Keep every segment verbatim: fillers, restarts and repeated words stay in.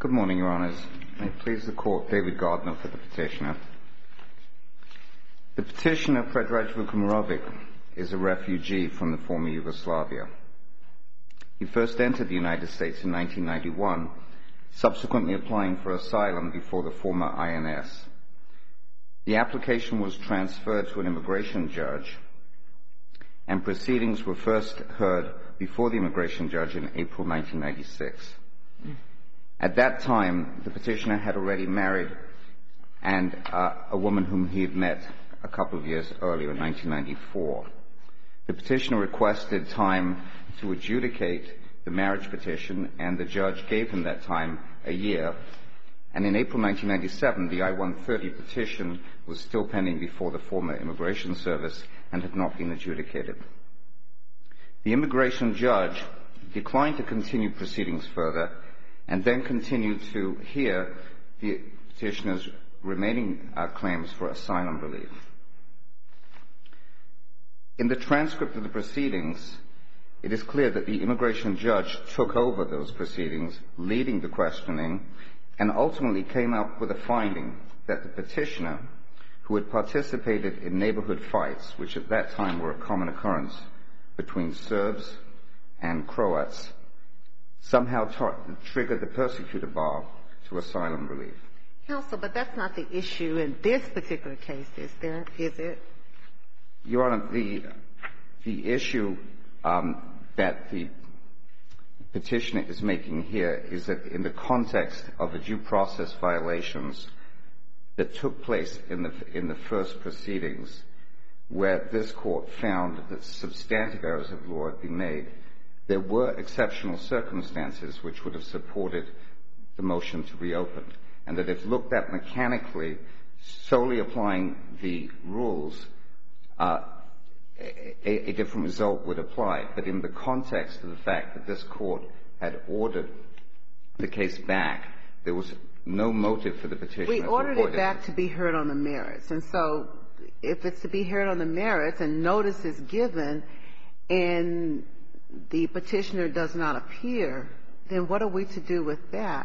Good morning, Your Honors. May it please the Court, David Gardner for the petitioner. The petitioner, Predrag Vukomirovic, is a refugee from the former Yugoslavia. He first entered the United States in nineteen ninety-one, subsequently applying for asylum before the former I N S. The application was transferred to an immigration judge, and proceedings were first heard before the immigration judge in April nineteen ninety-six. At that time, the petitioner had already married and uh, a woman whom he had met a couple of years earlier in nineteen ninety-four. The petitioner requested time to adjudicate the marriage petition, and the judge gave him that time a year. And in April nineteen ninety-seven, the I one thirty petition was still pending before the former Immigration Service and had not been adjudicated. The immigration judge declined to continue proceedings further and then continued to hear the petitioner's remaining uh, claims for asylum relief. In the transcript of the proceedings, it is clear that the immigration judge took over those proceedings, leading the questioning, and ultimately came up with a finding that the petitioner, who had participated in neighborhood fights, which at that time were a common occurrence between Serbs and Croats, somehow tar- triggered the persecutor bar to asylum relief. Counsel, but that's not the issue in this particular case, is there? Is it? Your Honor, the, the issue um, that the petitioner is making here is that in the context of the due process violations that took place in the, in the first proceedings, where this court found that substantive errors of law had been made, there were exceptional circumstances which would have supported the motion to reopen, and that if looked at mechanically, solely applying the rules, uh, a, a different result would apply. But in the context of the fact that this court had ordered the case back, there was no motive for the petitioner. We ordered it back to be heard on the merits, and so if it's to be heard on the merits and notice is given and the petitioner does not appear, then what are we to do with that?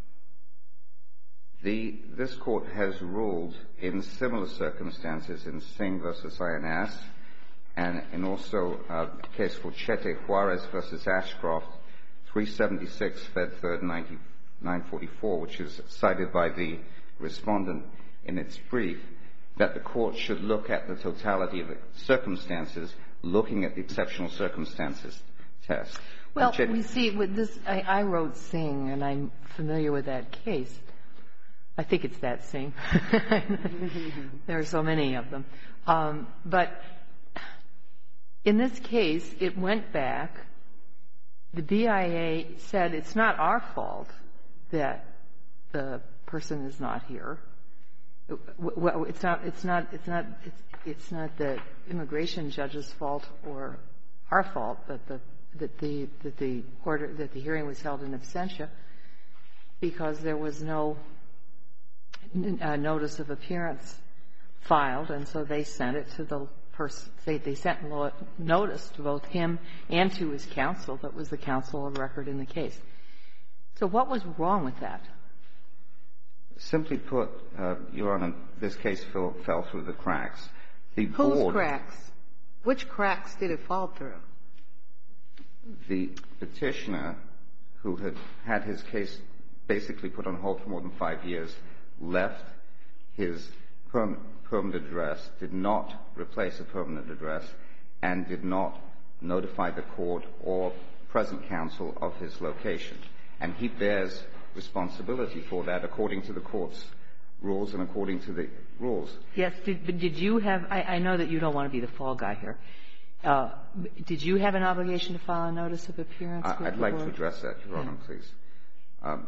The, this court has ruled in similar circumstances in Singh versus I N S, and in also a case called Chete Juarez versus Ashcroft, three seventy-six Fed Third nine forty-four, which is cited by the respondent in its brief, that the court should look at the totality of the circumstances, looking at the exceptional circumstances test. Well, we see with this, I, I wrote Singh, and I'm familiar with that case. I think it's that Singh. There are so many of them. Um, but in this case, it went back. The B I A said it's not our fault that the person is not here. Well, it's not. It's not. It's not. It's, it's not the immigration judge's fault or our fault that the that the that the order that the hearing was held in absentia, because there was no uh, notice of appearance filed, and so they sent it to the person. They, they sent notice to both him and to his counsel, that was the counsel of record in the case. So what was wrong with that? Simply put, uh, Your Honor, this case fell, fell through the cracks. The Whose board, cracks? Which cracks did it fall through? The petitioner, who had had his case basically put on hold for more than five years, left his perm- permanent address, did not replace a permanent address, and did not notify the court or present counsel of his location. And he bears responsibility for that according to the court's rules and according to the rules. Yes, did, but did you have, I, I know that you don't want to be the fall guy here. Uh, did you have an obligation to file a notice of appearance? I, I'd like to address that, Your Honor, yeah. please. Um,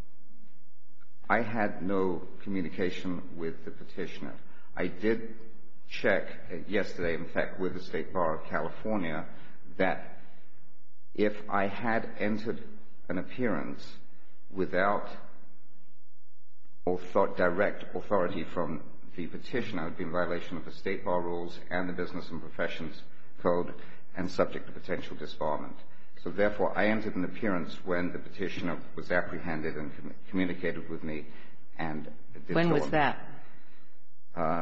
I had no communication with the petitioner. I did check uh, yesterday, in fact, with the State Bar of California, that if I had entered an appearance without author- direct authority from the petitioner, I would be in violation of the State Bar rules and the Business and Professions Code and subject to potential disbarment. So therefore, I entered an appearance when the petitioner was apprehended and com- communicated with me. And did when so was on. that? Uh,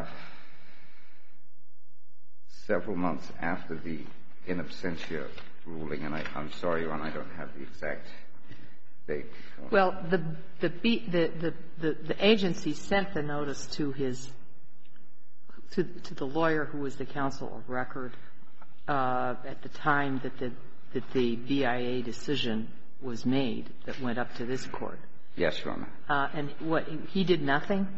several months after the in absentia ruling, and I, I'm sorry, Your Honor, I don't have the exact date. Well, the the, the the the the agency sent the notice to his to to the lawyer who was the counsel of record uh, at the time that the that the B I A decision was made that went up to this court. Yes, Your Honor. Uh, and what he did nothing.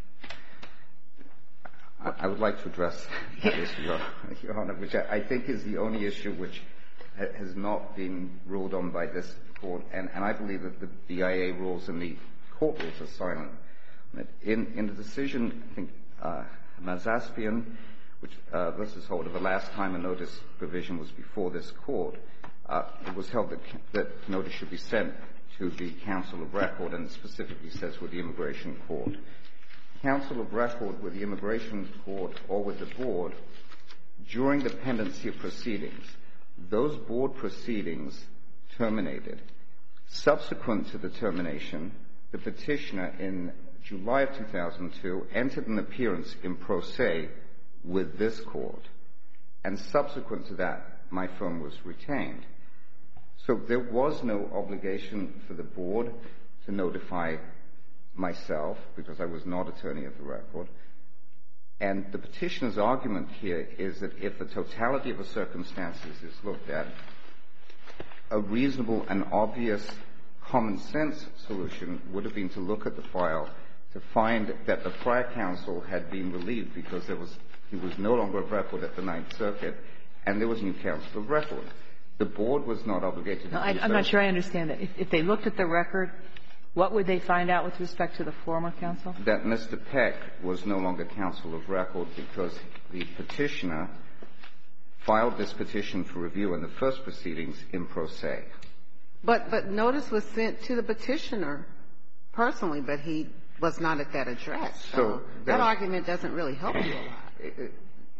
I, I would like to address that issue, Your, Your Honor, which I, I think is the only issue which ha- has not been ruled on by this court, and, and I believe that the B I A rules and the court rules are silent. In, in the decision, I think, uh, Mazaspian, which uh, versus Holder, the last time a notice provision was before this court, uh, it was held that, that notice should be sent to the counsel of record, and it specifically says with the immigration court. Counsel of record with the immigration court or with the board, during the pendency of proceedings, those board proceedings terminated. Subsequent to the termination, the petitioner in July of two thousand two entered an appearance in pro se with this court, and subsequent to that, my firm was retained. So there was no obligation for the board to notify myself, because I was not attorney of the record. And the petitioner's argument here is that if the totality of the circumstances is looked at, a reasonable and obvious common sense solution would have been to look at the file to find that the prior counsel had been relieved because there was, he was no longer of record at the Ninth Circuit, and there was new counsel of record. The board was not obligated to No, do I, so. I'm not sure I understand that. If, if they looked at the record, what would they find out with respect to the former counsel? That Mister Peck was no longer counsel of record because the petitioner filed this petition for review in the first proceedings in pro se. But but notice was sent to the petitioner personally, but he was not at that address. So, So that argument doesn't really help you a lot. It, it,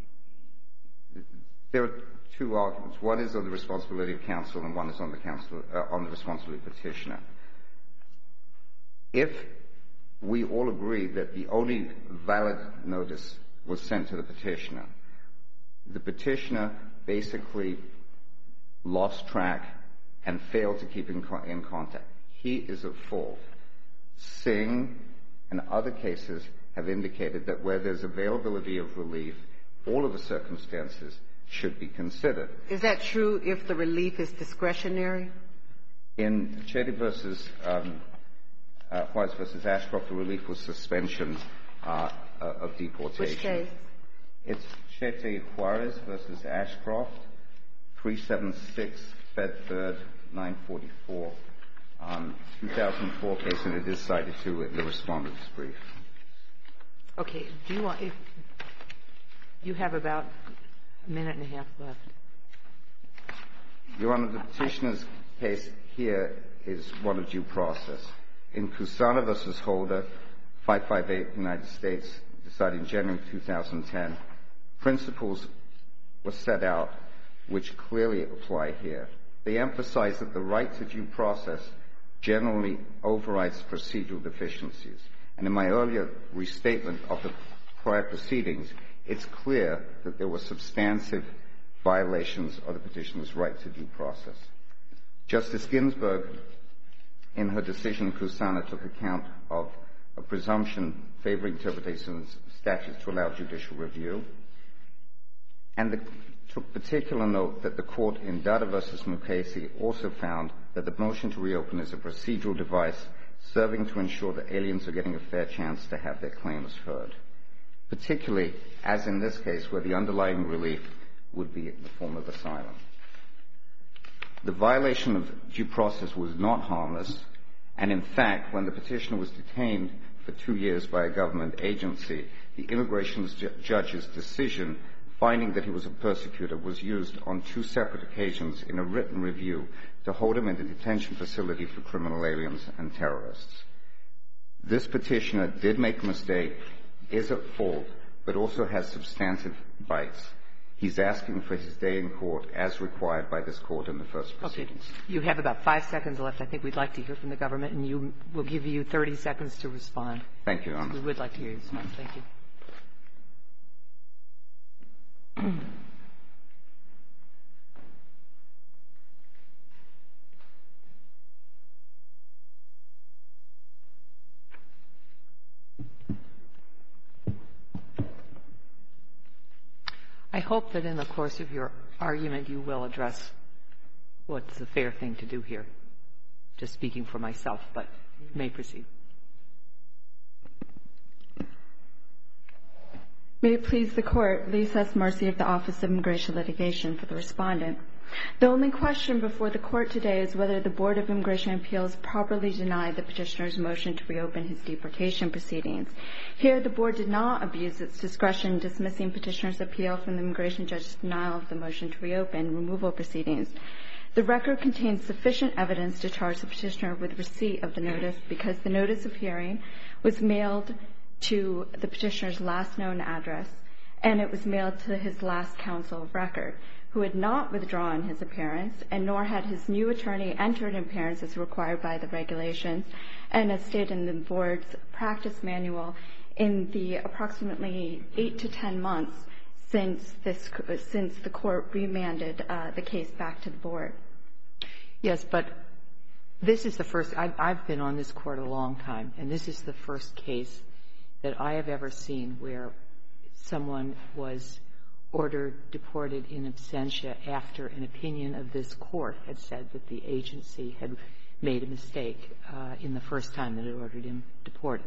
there are two arguments. One is on the responsibility of counsel, and one is on the counsel uh, on the responsibility of petitioner. If we all agree that the only valid notice was sent to the petitioner, the petitioner basically lost track and failed to keep in, co- in contact. He is at fault. Singh and other cases have indicated that where there's availability of relief, all of the circumstances should be considered. Is that true if the relief is discretionary? In Chetty versus um, uh, Juarez versus Ashcroft, the relief was suspension uh, uh, of deportation. Which case? It's Chetty Juarez versus Ashcroft, three seventy-six Fed Third nine forty-four, um, two thousand four case, and it is cited too in the respondent's brief. Okay. Do you want, if you have about a minute and a half left. Your Honor, the petitioner's case here is one of due process. In Kusana versus Holder, five five eight, United States, decided in January two thousand ten, principles were set out which clearly apply here. They emphasize that the right to due process generally overrides procedural deficiencies. And in my earlier restatement of the prior proceedings, it's clear that there were substantive violations of the petitioner's right to due process. Justice Ginsburg, in her decision in Kusana, took account of a presumption favoring interpretations of statutes to allow judicial review, and the, took particular note that the court in Dada versus Mukasey also found that the motion to reopen is a procedural device serving to ensure that aliens are getting a fair chance to have their claims heard, particularly as in this case where the underlying relief would be in the form of asylum. The violation of due process was not harmless, and in fact, when the petitioner was detained for two years by a government agency, the immigration ju- judge's decision finding that he was a persecutor was used on two separate occasions in a written review to hold him in a detention facility for criminal aliens and terrorists. This petitioner did make a mistake, is at fault, but also has substantive rights. He's asking for his day in court as required by this court in the first proceedings. Okay. You have about five seconds left. I think we'd like to hear from the government, and you will give you thirty seconds to respond. Thank you, Your Honor. We would like to hear your response. Thank you. I hope that in the course of your argument you will address what's the fair thing to do here. Just speaking for myself, but you may proceed. May it please the Court, Lisa S. Marcy of the Office of Immigration Litigation for the respondent. The only question before the Court today is whether the Board of Immigration Appeals properly denied the petitioner's motion to reopen his deportation proceedings. Here, the Board did not abuse its discretion dismissing petitioner's appeal from the immigration judge's denial of the motion to reopen removal proceedings. The record contains sufficient evidence to charge the petitioner with receipt of the notice because the notice of hearing was mailed to the petitioner's last known address, and it was mailed to his last counsel of record, who had not withdrawn his appearance, and nor had his new attorney entered an appearance as required by the regulations, and as stated in the Board's practice manual, in the approximately eight to ten months since this since the Court remanded uh, the case back to the Board. Yes, but this is the first. I've, I've been on this Court a long time, and this is the first case that I have ever seen where someone was ordered deported in absentia after an opinion of this Court had said that the agency had made a mistake uh, in the first time that it ordered him deported.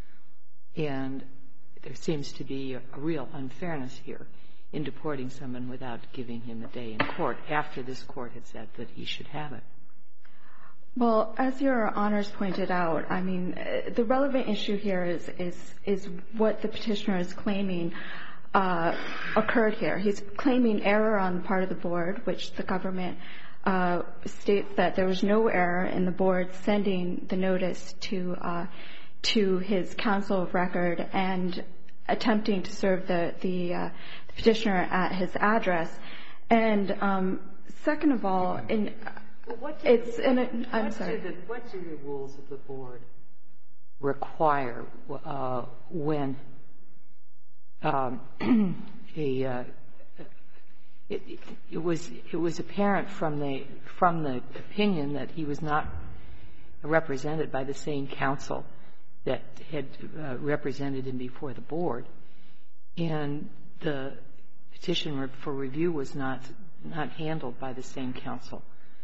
And there seems to be a, a real unfairness here in deporting someone without giving him a day in court after this Court had said that he should have it. Well, as Your Honors pointed out, I mean, the relevant issue here is is is what the petitioner is claiming uh, occurred here. He's claiming error on the part of the Board, which the government uh, states that there was no error in the Board sending the notice to uh, to his counsel of record and attempting to serve the the, uh, the petitioner at his address. And um, second of all, in Well, what do it's the, in a, I'm what sorry. Do the, what do the rules of the Board require uh, when um, a uh, it, it was it was apparent from the from the opinion that he was not represented by the same counsel that had uh, represented him before the Board, and the petition for review was not not handled by the same counsel.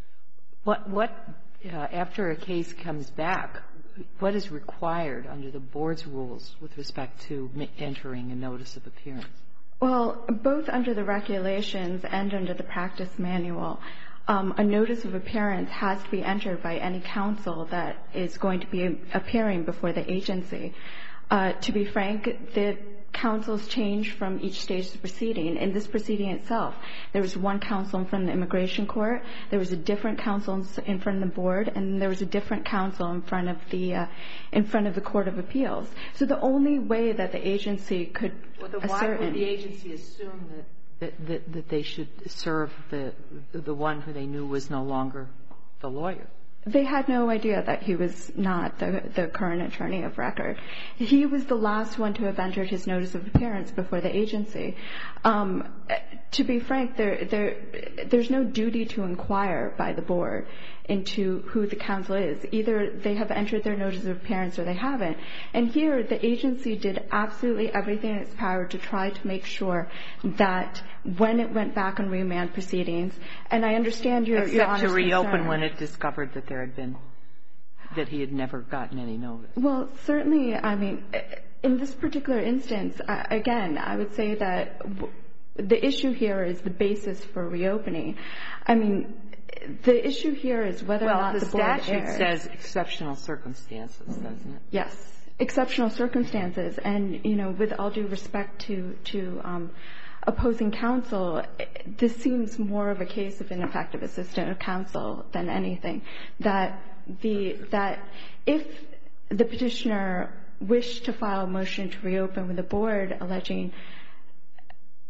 What, what uh, after a case comes back, what is required under the Board's rules with respect to entering a notice of appearance? Well, both under the regulations and under the practice manual, um, a notice of appearance has to be entered by any counsel that is going to be appearing before the agency. Uh, to be frank, the counsels change from each stage of the proceeding. In this proceeding itself, there was one counsel in front of the immigration court, there was a different counsel in front of the Board, and there was a different counsel in front of the uh, in front of the Court of Appeals. So the only way that the agency could well, then why ascertain, would the agency assume that that, that that they should serve the the one who they knew was no longer the lawyer? They had no idea that he was not the, the current attorney of record. He was the last one to have entered his notice of appearance before the agency. Um, to be frank, there, there, there's no duty to inquire by the Board into who the counsel is. Either they have entered their notice of appearance or they haven't. And here, the agency did absolutely everything in its power to try to make sure that when it went back on remand proceedings, and I understand your, your Honor's Except to reopen concern. when it discovered that there had been, that he had never gotten any notice. Well, certainly, I mean, in this particular instance, uh, again, I would say that w- the issue here is the basis for reopening. I mean, the issue here is whether well, or not the, the Board statute erred. says exceptional circumstances, doesn't it? Yes, exceptional circumstances. And, you know, with all due respect to, to um, opposing counsel, this seems more of a case of ineffective assistance of counsel than anything. That the that if the petitioner wished to file a motion to reopen with the Board alleging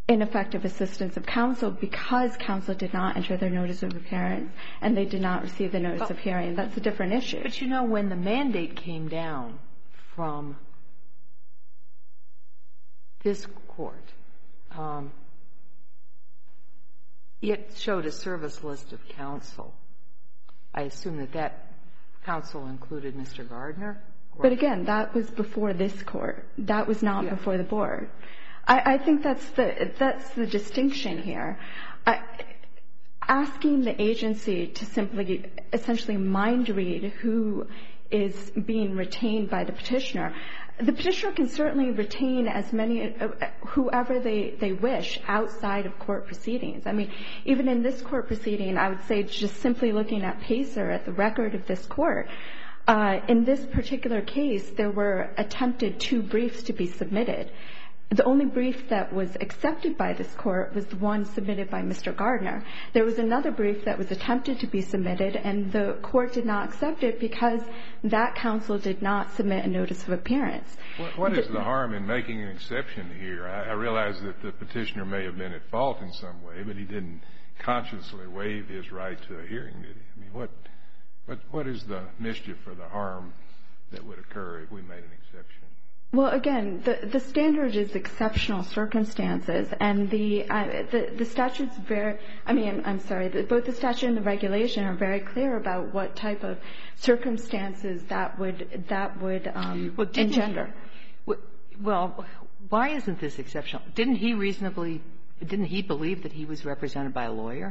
ineffective assistance of counsel because counsel did not enter their notice of appearance and they did not receive the notice of hearing. That's a different issue. But, you know, when the mandate came down from this court, um, it showed a service list of counsel. I assume that that counsel included Mister Gardner? But again, that was before this court. That was not yeah. before the board. I, I think that's the that's the distinction here. I, asking the agency to simply essentially mind read who is being retained by the petitioner, the petitioner can certainly retain as many, uh, whoever they, they wish outside of court proceedings. I mean, even in this court proceeding, I would say just simply looking at PACER, at the record of this court, uh, in this particular case, there were attempted two briefs to be submitted. The only brief that was accepted by this court was the one submitted by Mister Gardner. There was another brief that was attempted to be submitted, and the court did not accept it because that counsel did not submit a notice of appearance. What, what is the harm in making an exception here? I, I realize that the petitioner may have been at fault in some way, but he didn't consciously waive his right to a hearing, did he? I mean, what, what, what is the mischief or the harm that would occur if we made an exception? Well, again, the, the standard is exceptional circumstances, and the uh, the, the statute's very. I mean, I'm sorry. The, both the statute and the regulation are very clear about what type of circumstances that would that would um, well, engender. He, well, why isn't this exceptional? Didn't he reasonably? Didn't he believe that he was represented by a lawyer?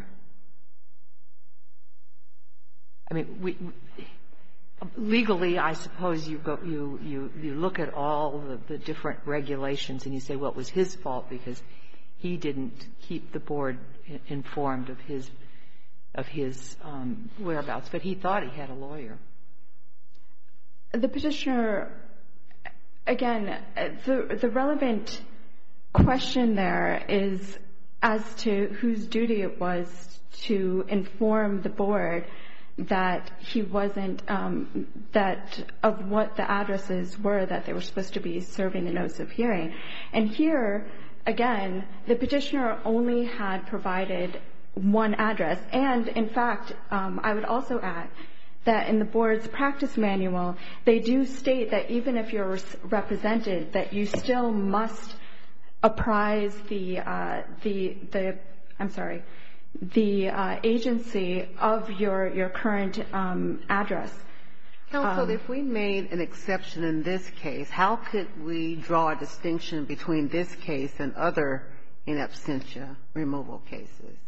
I mean, we. we Legally, I suppose you go, you, you, you look at all the, the different regulations and you say, well, it was his fault because he didn't keep the board informed of his, of his um, whereabouts. But he thought he had a lawyer. The petitioner, again, the, the relevant question there is as to whose duty it was to inform the board that he wasn't, um, that of what the addresses were that they were supposed to be serving the notice of hearing. And here, again, the petitioner only had provided one address. And, in fact, um, I would also add that in the board's practice manual, they do state that even if you're represented, that you still must apprise the, uh, the, the, I'm sorry, the uh, agency of your your current um, address. Counsel, um, if we made an exception in this case, how could we draw a distinction between this case and other in absentia removal cases?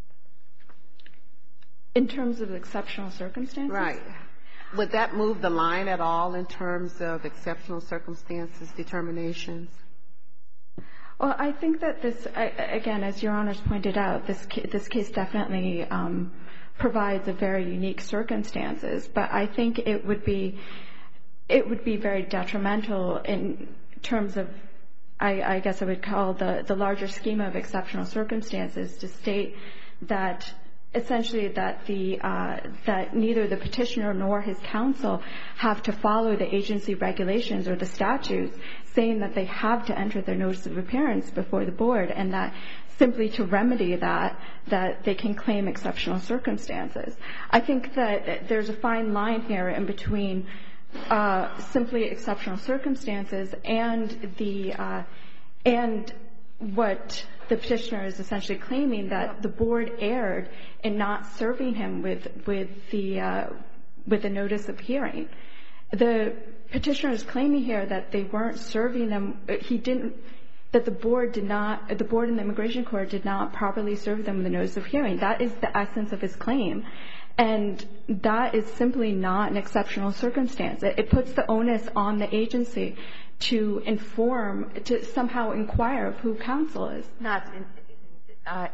In terms of exceptional circumstances? Right. Would that move the line at all in terms of exceptional circumstances determinations? Well, I think that this, again, as Your Honors pointed out, this this case definitely um, provides a very unique circumstances. But I think it would be it would be very detrimental in terms of, I, I guess I would call the the larger scheme of exceptional circumstances to state that essentially that the uh, that neither the petitioner nor his counsel have to follow the agency regulations or the statutes saying that they have to enter their notice of appearance before the board, and that simply to remedy that, that they can claim exceptional circumstances. I think that there's a fine line here in between uh, simply exceptional circumstances and the uh, and what the petitioner is essentially claiming, that the board erred in not serving him with with the uh, with a notice of hearing. The petitioner is claiming here that they weren't serving them. He didn't. That the board did not. The board in the immigration court did not properly serve them with a notice of hearing. That is the essence of his claim, and that is simply not an exceptional circumstance. It, it puts the onus on the agency to inform, to somehow inquire of who counsel is. Not, uh,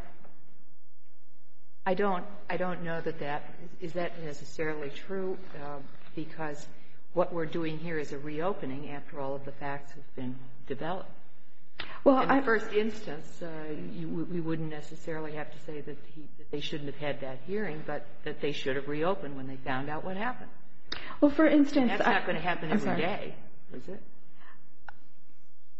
I don't, I don't know that that is, is that necessarily true, uh, because what we're doing here is a reopening after all of the facts have been developed. Well, in the I, first instance, uh, you, we wouldn't necessarily have to say that, he, that they shouldn't have had that hearing, but that they should have reopened when they found out what happened. Well, for instance, and that's I, not going to happen I'm every sorry. day, is it?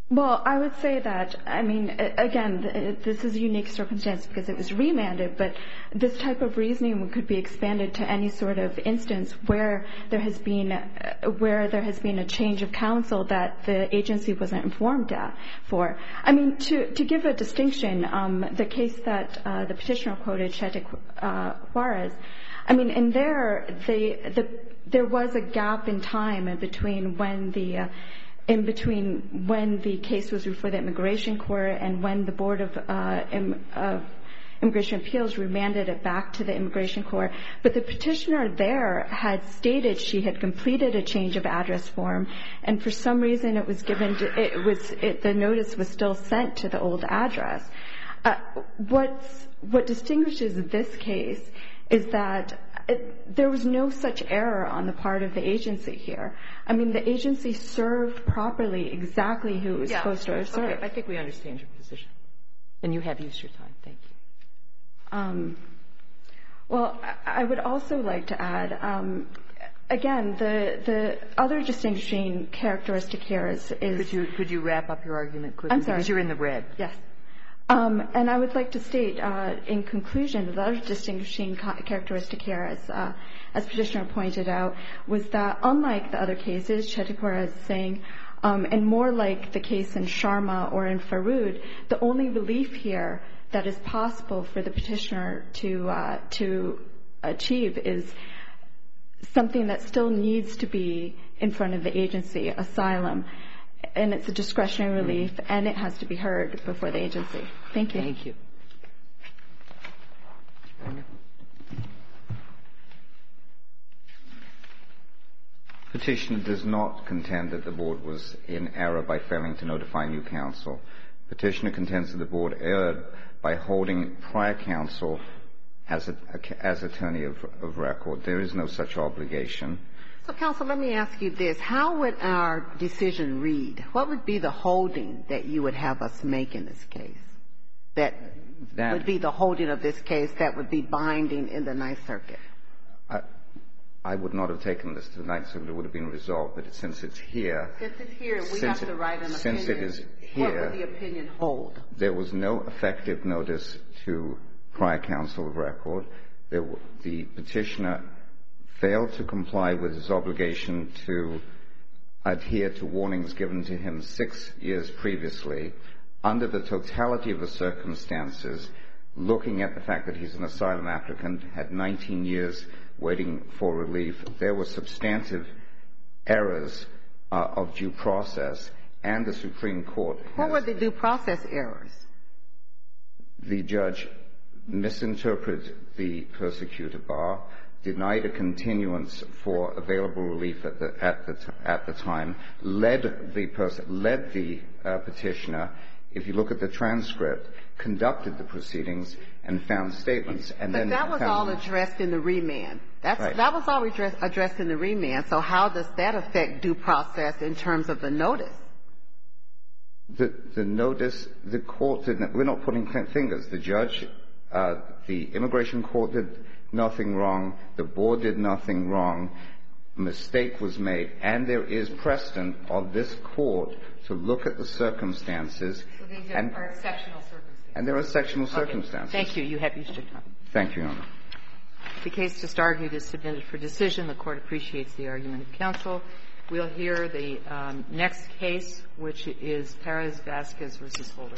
Well, I would say that, I mean, again, this is a unique circumstance because it was remanded, but this type of reasoning could be expanded to any sort of instance where there has been where there has been a change of counsel that the agency wasn't informed at for. I mean, to to give a distinction, um, the case that uh, the petitioner quoted, Chete uh, Juarez, I mean, in there, they, the, there was a gap in time in between when the uh, in between when the case was before the Immigration Court and when the Board of, uh, Im, of Immigration Appeals remanded it back to the Immigration Court. But the petitioner there had stated she had completed a change of address form, and for some reason it was given to, it was it, the notice was still sent to the old address. Uh, what's, what distinguishes this case is that It, there was no such error on the part of the agency here. I mean, the agency served properly exactly who it was yeah. supposed to have served. Okay. I think we understand your position. And you have used your time. Thank you. Um, well, I, I would also like to add, um, again, the the other distinguishing characteristic here is... is could you could you wrap up your argument quickly? I'm sorry. Because you're in the red. Yes. Um, and I would like to state, uh, in conclusion, the other distinguishing characteristic here, as, uh, as Petitioner pointed out, was that unlike the other cases, Chete Juarez is saying, um, and more like the case in Sharma or in Farood, the only relief here that is possible for the petitioner to uh, to achieve is something that still needs to be in front of the agency, asylum. And it's a discretionary relief, and it has to be heard before the agency. Thank you. Thank you. Petitioner does not contend that the Board was in error by failing to notify new counsel. Petitioner contends that the Board erred by holding prior counsel as, a, as attorney of, of record. There is no such obligation. So, counsel, let me ask you this. How would our decision read? What would be the holding that you would have us make in this case? That, that would be the holding of this case that would be binding in the Ninth Circuit? I, I would not have taken this to the Ninth Circuit. It would have been resolved. But since it's here... Since it's here, we have to write an opinion. Since it is here... What would the opinion hold? There was no effective notice to prior counsel of record. There, the petitioner failed to comply with his obligation to adhere to warnings given to him six years previously. Under the totality of the circumstances, looking at the fact that he's an asylum applicant, had nineteen years waiting for relief, there were substantive errors uh, of due process, and the Supreme Court has... What were the due process errors? The judge misinterpreted the persecutor bar, denied a continuance for available relief at the at the at the time, led the person led the uh, petitioner. If you look at the transcript, conducted the proceedings and found statements, and but then that was found, all addressed in the remand. That's right. That was all addressed, addressed in the remand. So how does that affect due process in terms of the notice? The the notice, the court didn't. We're not putting fingers. The judge, uh, the immigration court did nothing wrong. The Board did nothing wrong. A mistake was made, and there is precedent of this court to look at the circumstances. So these and, are exceptional circumstances. And there are exceptional okay. circumstances. Thank you. You have used your time. Thank you, Your Honor. The case just argued is submitted for decision. The Court appreciates the argument of counsel. We'll hear the um, next case, which is Perez-Vasquez versus Holder.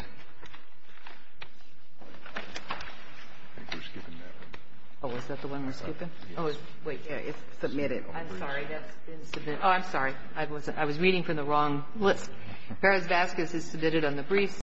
I think we're skipping that one. Oh, was that the one we're skipping? Yes. Oh, wait. Yeah, it's submitted. I'm sorry. That's been submitted. Oh, I'm sorry. I was I was reading from the wrong list. Perez-Vasquez is submitted on the briefs.